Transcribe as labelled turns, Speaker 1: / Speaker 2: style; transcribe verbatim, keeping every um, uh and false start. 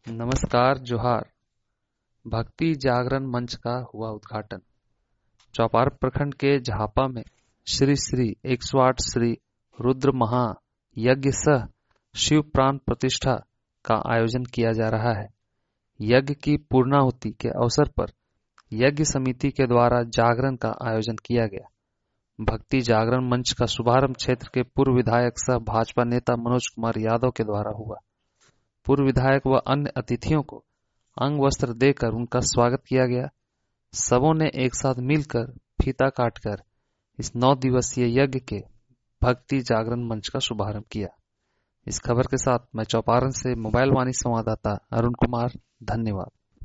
Speaker 1: नमस्कार जोहार। भक्ति जागरण मंच का हुआ उद्घाटन। चौपार प्रखंड के झापा में श्री श्री एक सौ आठ श्री रुद्र महा यज्ञ सह शिव प्राण प्रतिष्ठा का आयोजन किया जा रहा है। यज्ञ की पूर्णाहुति के अवसर पर यज्ञ समिति के द्वारा जागरण का आयोजन किया गया। भक्ति जागरण मंच का शुभारंभ क्षेत्र के पूर्व विधायक सह भाजपा नेता मनोज कुमार यादव के द्वारा हुआ। पूर्व विधायक व अन्य अतिथियों को अंग वस्त्र देकर उनका स्वागत किया गया। सबों ने एक साथ मिलकर फीता काटकर इस नौ दिवसीय यज्ञ के भक्ति जागरण मंच का शुभारंभ किया। इस खबर के साथ मैं चौपारण से मोबाइल वाणी संवाददाता अरुण कुमार, धन्यवाद।